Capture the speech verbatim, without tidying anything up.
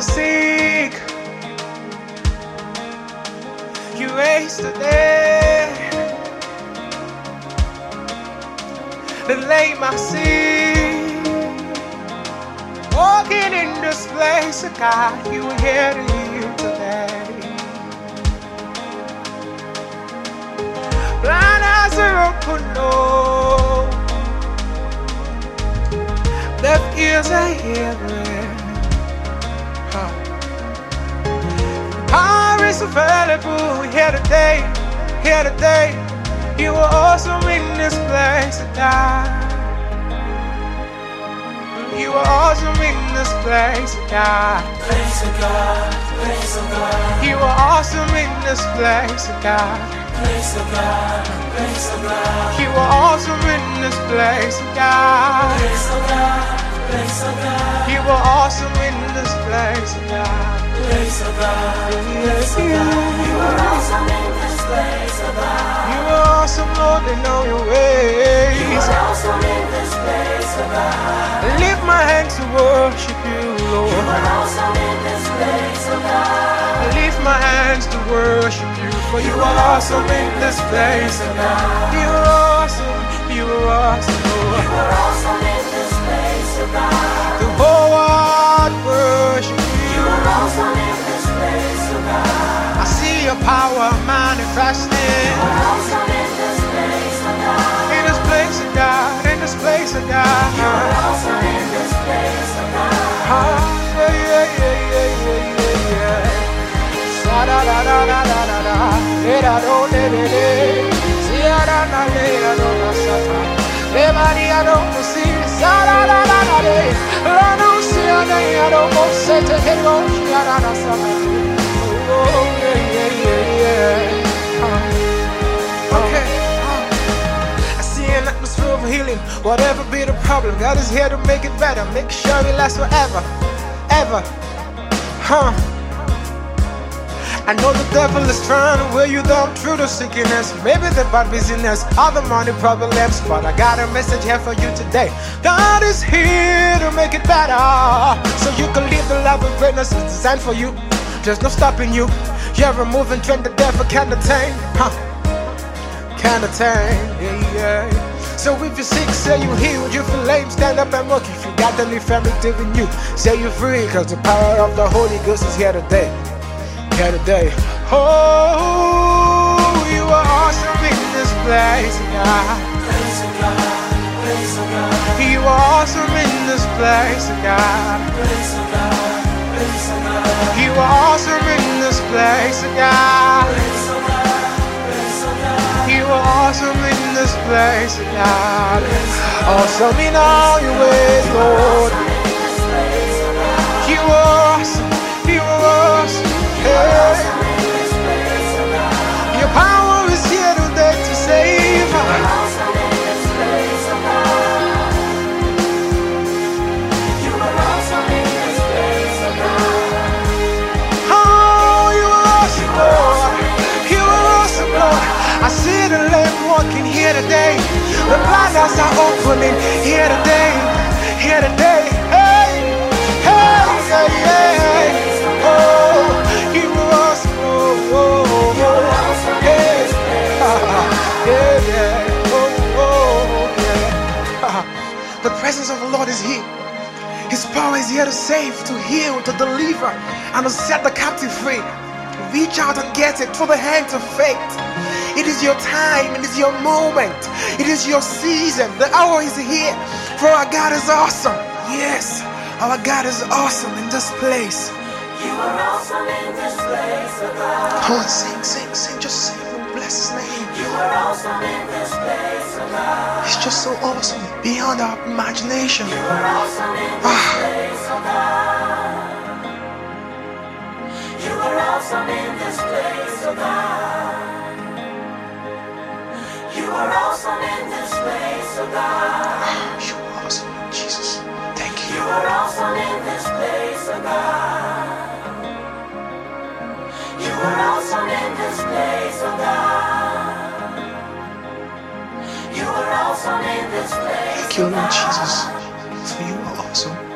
sick. You raised the dead. Then lay my seed. Walking in this place, God, you were here to heal today. Blind eyes are open, no. Deaf ears are hearing. Huh. Power is available here today, here today. You are awesome in this place, God. You are awesome in this place, God. Praise the God, praise the God. You are awesome in this place, God. Praise the God, praise the God. You are awesome in this place, God. Praise the God, praise the God. You are awesome in this place, God. Praise the God, praise the God. You are awesome in this place, oh God. You are awesome, Lord, they know your ways. You are awesome in this place, oh God. Lift my hands to worship you, Lord. You are awesome in this place, oh God. Lift my hands to worship you, for you are awesome in this place, oh God. You are awesome, you are awesome, Lord. You are awesome in this place, oh God. The whole world worship you. You are awesome in this place, oh God. I see your power manifesting. You are awesome in this place, oh God. In this place, oh God, in this place, oh God. You are awesome in this place, oh God. Ah, yeah, yeah, yeah, yeah, yeah, yeah. Sa da da da da da da da. Le da do le le le. Si da da da le da do da sa ta. Le Maria do si. Sa da da da da le. La do si da da do mo se te he do si da da da sa ta. Oh yeah yeah yeah yeah. Ah. Okay. I see an atmosphere of healing. Whatever be the problem, God is here to make it better. Make sure it lasts forever, ever. Huh? I know the devil is trying to wear you down through the sickness. Maybe the bad business, other money problems, but I got a message here for you today. God is here to make it better, so you can live the life of greatness is designed for you. There's no stopping you. You're a moving trend the devil can't attain. Huh? Can't attain. Yeah, yeah. So if you're sick, say you're healed. You feel lame, stand up and walk. If you got any family living you, say you're free, cause the power of the Holy Ghost is here today. Here today. Oh, you are awesome in this place, God. Praise the God, praise the God. You are awesome in this place, God. Praise the God, praise the God. You are awesome in this place, God. Praise the God, praise the God. You are awesome in this place, God. Awesome in all your ways, Lord. You are awesome. You are awesome. Hey. Your power is here today to save. I see the lame walking here today. The blind eyes are opening here today. Here today. Hey, hey, hey, hey. Oh, you are awesome. Oh, oh, oh. Hey, yeah, yeah. Oh, oh, yeah. The presence of the Lord is here. His power is here to save, to heal, to deliver, and to set the captive free. Reach out and get it through the hands of faith. It is your time, it is your moment, it is your season. The hour is here, for our God is awesome. Yes, our God is awesome in this place. You are awesome in this place, oh God. Come on, sing, sing, sing, just sing, bless His name. You are awesome in this place, oh God. He's just so awesome, beyond our imagination. You are awesome in this Ah. place, oh God. You are awesome in this place, oh God. You are awesome in this place, oh God. You are awesome, Jesus. Thank you. You are awesome in this place, oh God. You are awesome in this place, oh God. You are awesome in this place. Thank you, Lord Jesus, for you are awesome.